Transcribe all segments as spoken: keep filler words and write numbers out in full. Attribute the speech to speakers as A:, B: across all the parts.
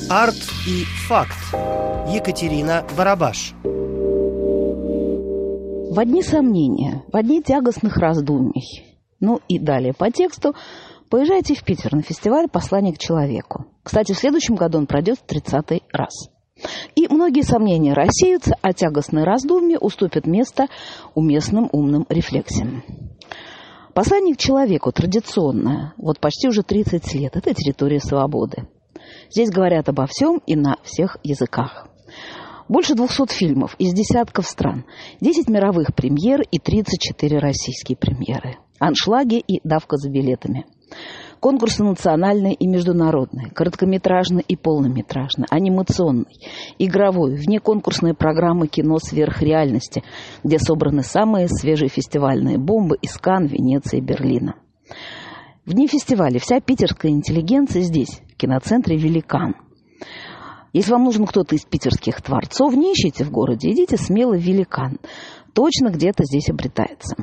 A: Арт и факт. Екатерина Барабаш.
B: В одни сомнения, в одни тягостных раздумий. Ну и далее по тексту. Поезжайте в Питер на фестиваль «Послание к человеку». Кстати, в следующем году он пройдет в тридцатый раз. И многие сомнения рассеются, а тягостные раздумья уступят место уместным умным рефлексиям. «Послание к человеку» традиционное, вот почти уже тридцать лет. Это территория свободы. Здесь говорят обо всем и на всех языках. Больше двухсот фильмов из десятков стран, десять мировых премьер и тридцать четыре российские премьеры. Аншлаги и давка за билетами. Конкурсы национальные и международные, короткометражный и полнометражный, анимационный, игровой, внеконкурсные программы кино сверхреальности, где собраны самые свежие фестивальные бомбы из Канн, Венеции и Берлина. В дни фестиваля вся питерская интеллигенция здесь, в киноцентре «Великан». Если вам нужен кто-то из питерских творцов, не ищите в городе, идите смело в «Великан». Точно где-то здесь обретается.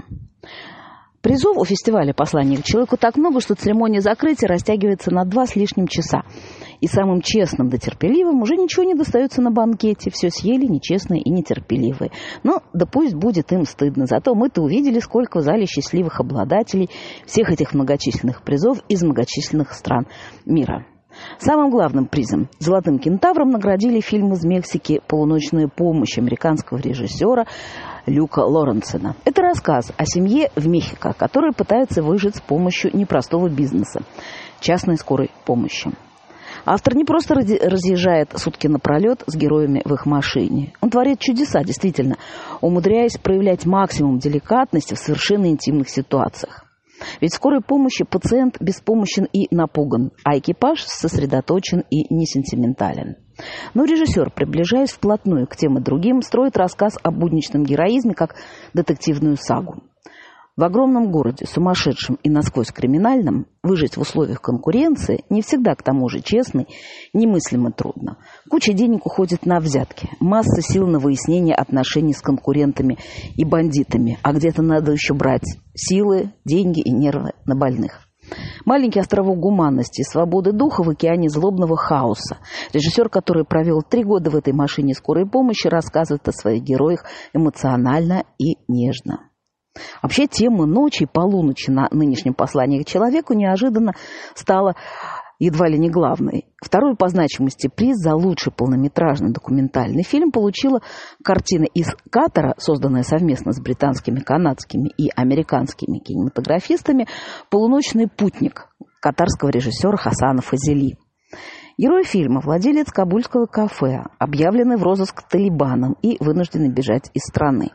B: Призов у фестиваля «Послание к человеку» так много, что церемония закрытия растягивается на два с лишним часа. И самым честным да терпеливым уже ничего не достается на банкете. Все съели нечестные и нетерпеливые. Но да пусть будет им стыдно. Зато мы-то увидели, сколько в зале счастливых обладателей всех этих многочисленных призов из многочисленных стран мира. Самым главным призом – «Золотым кентавром» наградили фильм из Мексики «Полуночная помощь» американского режиссера Люка Лоренсона. Это рассказ о семье в Мехико, которая пытается выжить с помощью непростого бизнеса – частной скорой помощи. Автор не просто разъезжает сутки напролет с героями в их машине. Он творит чудеса, действительно, умудряясь проявлять максимум деликатности в совершенно интимных ситуациях. Ведь в скорой помощи пациент беспомощен и напуган, а экипаж сосредоточен и несентиментален. Но режиссер, приближаясь вплотную к тем и другим, строит рассказ о будничном героизме как детективную сагу. В огромном городе, сумасшедшем и насквозь криминальном, выжить в условиях конкуренции, не всегда к тому же честной, немыслимо трудно. Куча денег уходит на взятки, масса сил на выяснение отношений с конкурентами и бандитами, а где-то надо еще брать силы, деньги и нервы на больных. Маленький островок гуманности и свободы духа в океане злобного хаоса. Режиссер, который провел три года в этой машине скорой помощи, рассказывает о своих героях эмоционально и нежно. Вообще, тема ночи и полуночи на нынешнем «Послании к человеку» неожиданно стала едва ли не главной. Второй по значимости приз за лучший полнометражный документальный фильм получила картина из Катара, созданная совместно с британскими, канадскими и американскими кинематографистами, «Полуночный путник» катарского режиссера Хасана Фазели. Герой фильма – владелец кабульского кафе, объявленный в розыск талибаном и вынужденный бежать из страны.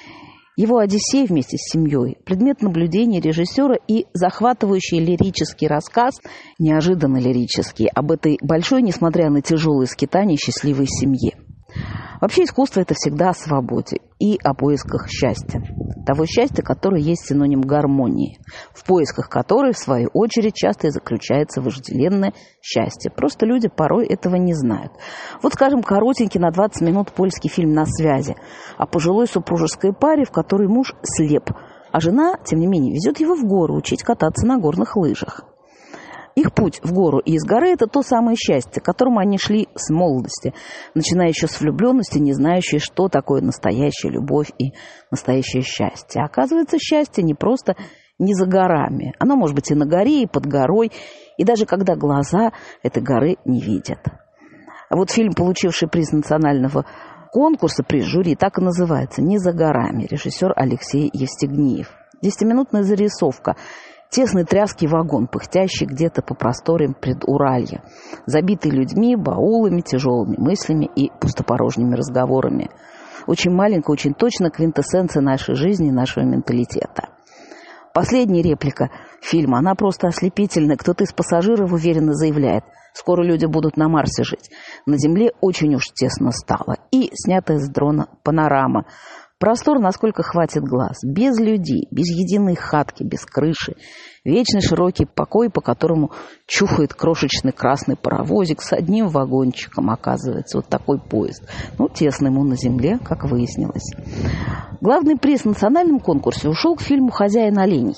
B: Его «Одиссей» вместе с семьей – предмет наблюдения режиссера и захватывающий лирический рассказ, неожиданно лирический, об этой большой, несмотря на тяжелые скитания, счастливой семье. Вообще искусство – это всегда о свободе и о поисках счастья. Того счастья, которое есть синоним гармонии, в поисках которой, в свою очередь, часто и заключается вожделенное счастье. Просто люди порой этого не знают. Вот, скажем, коротенький на двадцать минут польский фильм «На связи» о пожилой супружеской паре, в которой муж слеп, а жена, тем не менее, везет его в гору учить кататься на горных лыжах. Их путь в гору и из горы – это то самое счастье, к которому они шли с молодости, начиная еще с влюбленности, не знающие, что такое настоящая любовь и настоящее счастье. А оказывается, счастье не просто не за горами. Оно может быть и на горе, и под горой, и даже когда глаза этой горы не видят. А вот фильм, получивший приз национального конкурса, приз жюри, так и называется «Не за горами», режиссер Алексей Евстигнеев. Десятиминутная зарисовка. Тесный тряский вагон, пыхтящий где-то по просторам предуралья, забитый людьми, баулами, тяжелыми мыслями и пустопорожними разговорами. Очень маленькая, очень точно квинтэссенция нашей жизни, нашего менталитета. Последняя реплика фильма, она просто ослепительная. Кто-то из пассажиров уверенно заявляет: скоро люди будут на Марсе жить. На Земле очень уж тесно стало. И снятая с дрона панорама. Простор, насколько хватит глаз, без людей, без единой хатки, без крыши. Вечный широкий покой, по которому чухает крошечный красный паровозик с одним вагончиком, оказывается, вот такой поезд. Ну, тесно ему на земле, как выяснилось. Главный приз в национальном конкурсе ушел к фильму «Хозяин оленей».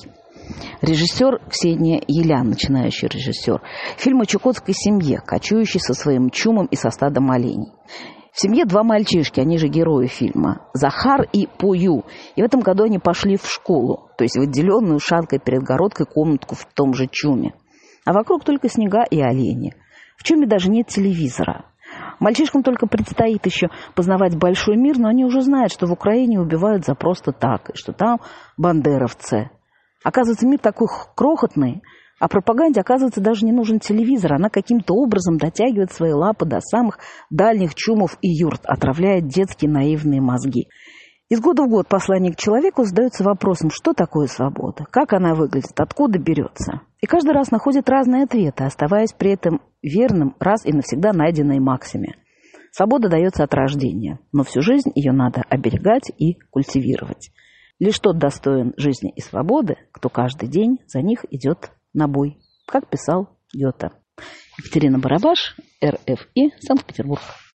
B: Режиссер Ксения Елян, начинающий режиссер. Фильм о чукотской семье, кочующей со своим чумом и со стадом оленей. В семье два мальчишки, они же герои фильма. Захар и Пою. И в этом году они пошли в школу, то есть в отделенную шаткой перегородкой комнатку в том же чуме. А вокруг только снега и олени. В чуме даже нет телевизора. Мальчишкам только предстоит еще познавать большой мир, но они уже знают, что в Украине убивают за просто так, и что там бандеровцы. Оказывается, мир такой крохотный, а пропаганде, оказывается, даже не нужен телевизор. Она каким-то образом дотягивает свои лапы до самых дальних чумов и юрт, отравляет детские наивные мозги. Из года в год послание к человеку задается вопросом, что такое свобода, как она выглядит, откуда берется. И каждый раз находит разные ответы, оставаясь при этом верным раз и навсегда найденной максиме. Свобода дается от рождения, но всю жизнь ее надо оберегать и культивировать. Лишь тот достоин жизни и свободы, кто каждый день за них идет на бой, как писал Гёте. Екатерина Барабаш, эр эф и, Санкт-Петербург.